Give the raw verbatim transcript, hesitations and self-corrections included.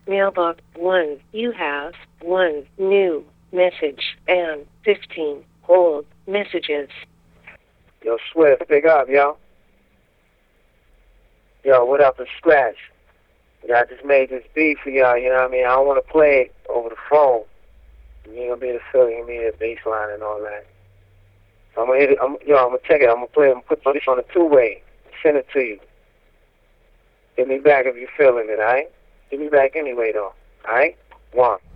Mailbox one. You have one new message and fifteen old messages. Yo, Swift, big up, yo. Yo, what up, and Scratch? Yeah, I just made this beat for y'all, you know what I mean? I don't want to play it over the phone. You ain't gonna be able to feel it, you ain't gonna be able to bass line and all that. So I'm gonna hit it, I'm, yo, I'm gonna check it, I'm gonna play it, I'm gonna put this on a two-way, send it to you. Give me back if you're feeling it, alright? Give me back anyway, though, alright? One.